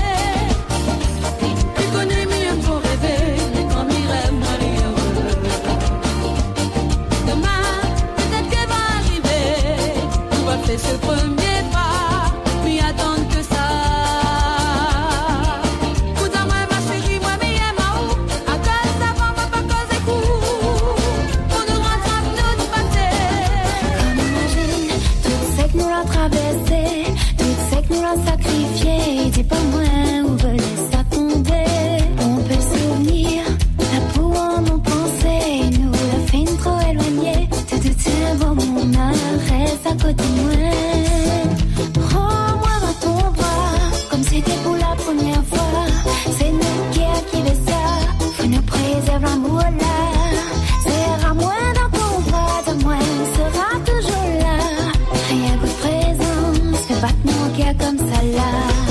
D: Tu connais mieux pour rêver, mais quand il rêve, moi, les heureux. Demain, peut-être qu'elle va arriver. On va faire ce premier pas, puis attendre que ça. Vous à moi, ma chérie, moi, mais à ma ou. À cause la femme, à pas cause des coups. On nous rattrape notre passé.
L: Comme imagine, toutes ces que nous l'ont traversé, toutes ces que nous l'ont sacrifié. Dis pas moins où veut laisser tomber. On peut se souvenir, la peau en nos pensées. Nous la fin trop éloignée. Tout tient bon, mon âme reste à côté de moi. Prends-moi dans ton bras, comme c'était pour la première fois. C'est nous qui acquis ça. Faut nous préserver l'amour là. Serre à moi dans ton bras, de moi, on sera toujours là. Rien que de présence, fais pas te manquer comme ça là.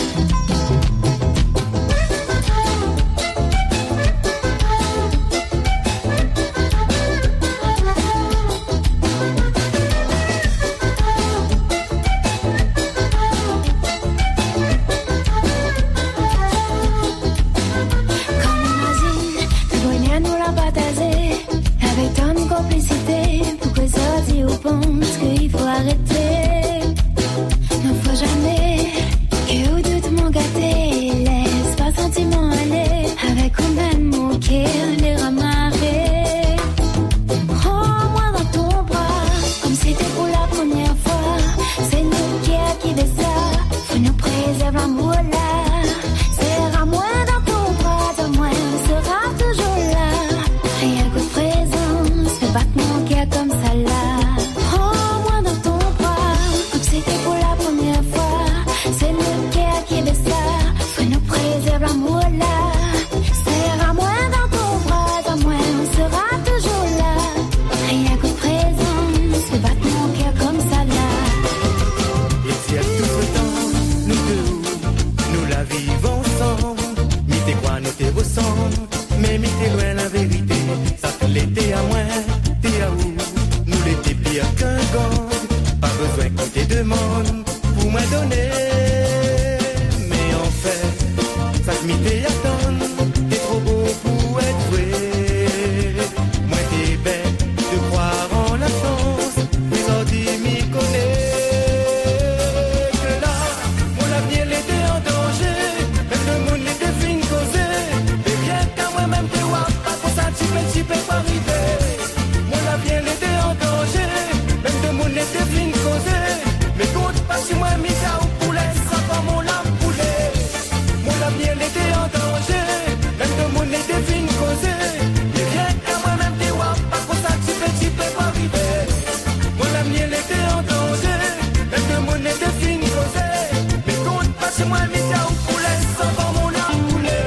L: Comme imagine, le bonheur nous l'a partagé. Avec tant de complicité, pourquoi ça dit ou pense qu'il faut arrêter. Ne faut jamais que au doute mon gâté. Laisse pas sentiment aller. Avec ou même mon cœur les ramarrer. Prends-moi dans ton bras, comme c'était pour la première fois. C'est nous qui acquis ça. Faut nous préserver l'amour là. Serre à moi dans ton bras, de moi, on sera toujours là. Rien que de présence, fais pas te manquer comme ça là. Prends-moi dans ton bras, comme c'était pour la première fois. C'est nous qui acquis ça. Faut nous préserver l'amour là. Serre à moi dans ton bras, de moi, on sera toujours là. Rien que de présence, fais pas te manquer comme ça là.
M: Et si à tout ce temps, nous deux, nous la vivons ensemble. Mi t'es quoi, nous t'es ressemble. Mais mi t'es loin la vérité. Ça te l'était à moi, t'es à où. Nous l'étais pire qu'un gant. Pas besoin qu'on te demande pour moi donner. Mais en fait, ça te m'y t'es attendre. T'es trop beau pour être vrai. Moi t'es bête de croire en la chance. si moi Mika ou poulet, ça va mon âme poulet. Mon avenir était en danger, même de mon était fin causé. Mais rien qu'à moi-même t'es wap, pas pour ça tu peux pas arriver. Mon avenir était en danger, même de mon était fin causé. Mais compte pas chez moi Mika ou poulet, ça va mon âme poulet.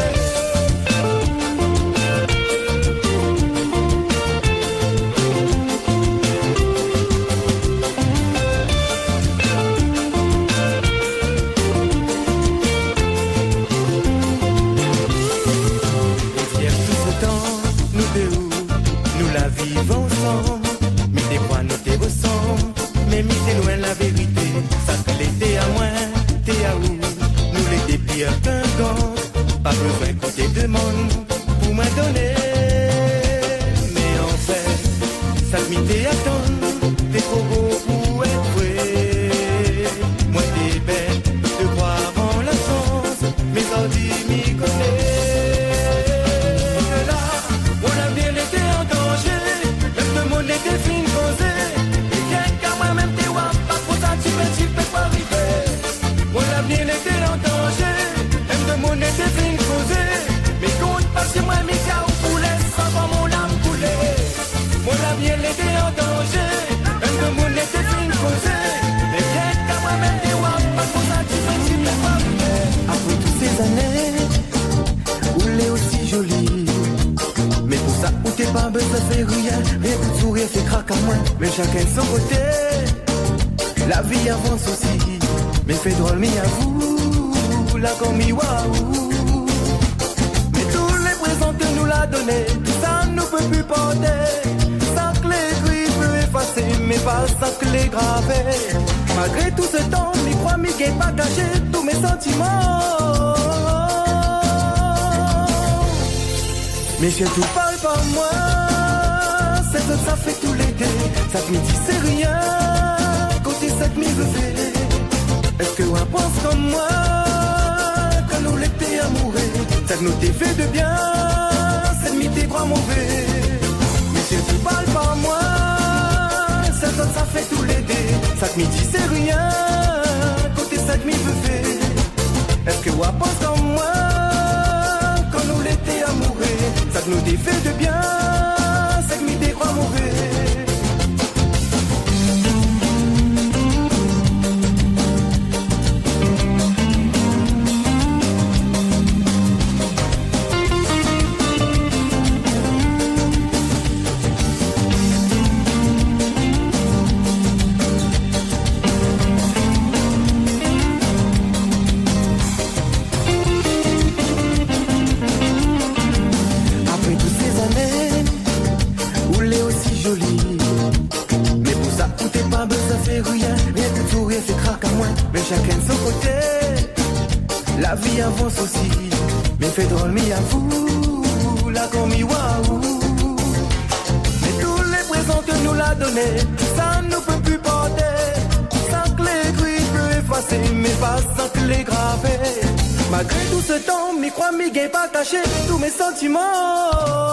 M: Vivons ensemble, mais des fois nous te ressemblons, mais mi t'es loin la vérité, ça que l'été à moi, t'es à où, nous l'été pire qu'un gang, pas besoin qu'on te demande, pour me donner, mais en fait, ça que mi t'es attend, t'es trop beau pour être vrai, moi t'es bête, de croire en la chance, mais sans dire m'y connaît. T'es fin causé, et bien qu'à moi-même t'es wap, pas pour ça tu peux pas arriver. Mon avenir était en danger, même de mon était fin causé. Mais compte pas chez moi, Mika ou poulet, ça va mon âme couler. Mon avenir était en danger, même de mon était fin causé. Mais bien qu'à moi-même t'es wap, pas pour ça tu peux pas arriver. Après toutes ces années, où l'est aussi jolie. Mais pour ça, où t'es pas besoin, ça fait rien. Rien que de sourire, c'est craque à moi. Mais chacun de son côté, la vie avance aussi. Mais fait drôle, mais à vous, la commis waouh. Mais tous les présents que nous l'a donné, ça nous peut plus porter. Sans que l'écrit peut effacer, mais pas sans que les graver. Malgré tout ce temps, m'y crois, m'y gagne pas caché tous mes sentiments. Mais si tu parles pas moi, c'est que ça fait tout l'été. Ça te me dit c'est rien, côté 7000 veut faire. Est-ce que on pense comme moi, quand nous l'été amoureux, ça que nous t'es fait de bien, c'est de t'es croix mauvais. Mais si tu parles pas moi, c'est que ça fait tout l'été. Ça te me dit c'est rien, côté 7000 veut faire. Est-ce que on pense comme moi, quand nous l'été amoureux, ça que nous t'es fait de bien, c'est que nous t'es croix mauvais. Chacun de son côté, la vie avance aussi. Mais fait drôle, mais à vous, la commis waouh. Mais tous les présents que nous l'a donné, ça ne peut plus porter. Sans que l'écrit peut effacer, mais pas sans que les graver. Malgré tout ce temps, m'y crois, m'y gagne pas caché tous mes sentiments.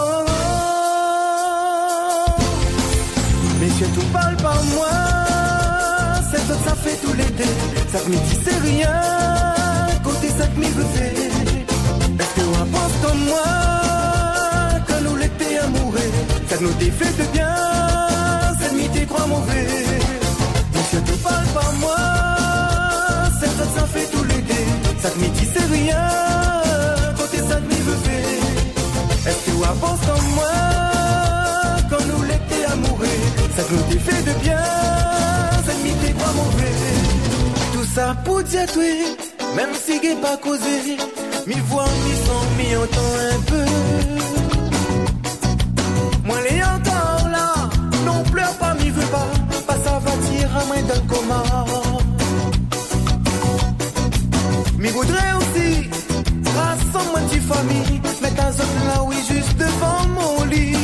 M: Mais si tu parles pas moi, c'est que ça fait tout l'été. Ça me dit c'est rien, côté 7000 veut faire. Est-ce qu'on pense comme moi, quand nous l'été amoureux, ça nous t'es fait de bien, c'est de t'es croix mauvais. Mais si tu parles pas moi, c'est que ça fait tout l'été. Ça me dit c'est rien, côté 7000 veut faire. Est-ce qu'on pense comme moi, quand nous l'été amoureux, ça nous t'es fait de bien, c'est de t'es croix mauvais. Tout ça pour dire oui, même si j'ai pas causé, mi voix, mi son, mi entend un peu. Moi les encore là, non pleure pas, mi veut pas, pas ça va tirer à main d'un coma. Mi voudrais aussi, rassemble une petite famille, mettre un zone là, oui, juste devant mon lit.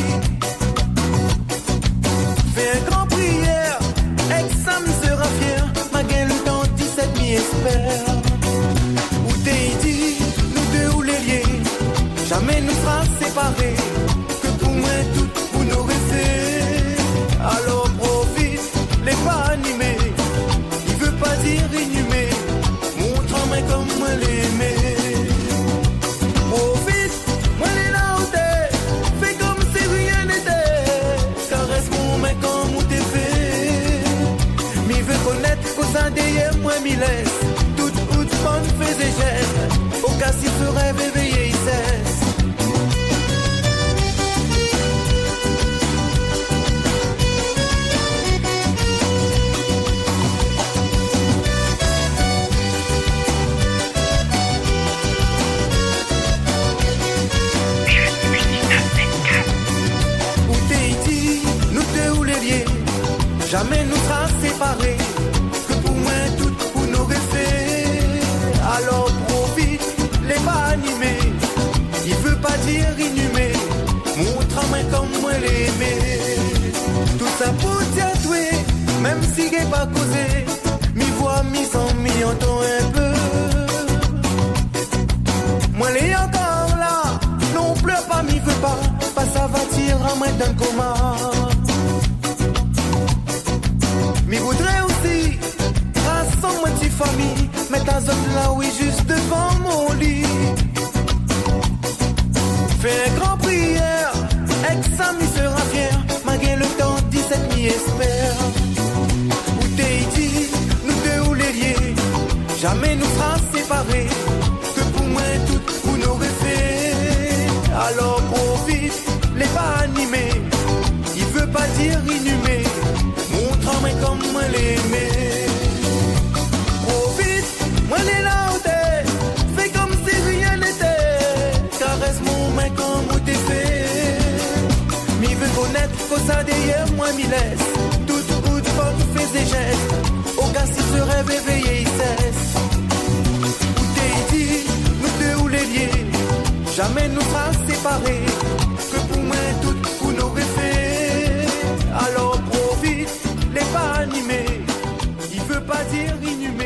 M: Fais un grand prière, examen sera fier, ma gueule le temps 17 mi espère. Où t'es dit, nous deux ou les liés, jamais nous sera séparés. Mi veut connaître qu'au sein derrière moi m'y laisse. Toute bonne faisait geste. Au cas s'il ferait éveiller, il cesse. Jamais nous sera séparés, que pour moi tout pour nous fait. Alors profite, les pas animés, il veut pas dire inhumé, montre-moi comme moi l'aimer. Tout ça pour dire tout, même si j'ai pas causé, mi voix, mi sang, mi entend un peu. Moi les encore là, non pleure pas, mi veut pas ça va tirer à moi d'un coma. Mi voudrais aussi rassembler ma petite famille, mettre ta zone là, oui, juste devant mon lit. Fais un grand prière, ex-ami sera fier, malgré le temps, 17 mi espère. Où t'es dit, nous deux ou les liés, jamais nous sera séparés, que pour moi tout, vous n'aurez fait. Alors profite, les pas animés, il veut pas dire inhumé. Montre-moi comme moi l'aimer. Profite, moi les là où t'es. Fais comme si rien n'était. Caresse mon main comme où t'es fait. Mi veut connaître qu'au sein derrière moi m'y laisse. Toute bout de forme fait des gestes. Au cas s'il se rêve éveillé, il cesse. Où t'es dit, nous deux ou les liés. Jamais nous sera séparés. Que pour moi tout vous n'aurez fait. Alors profite. Les pas animés, il veut pas dire inhumé.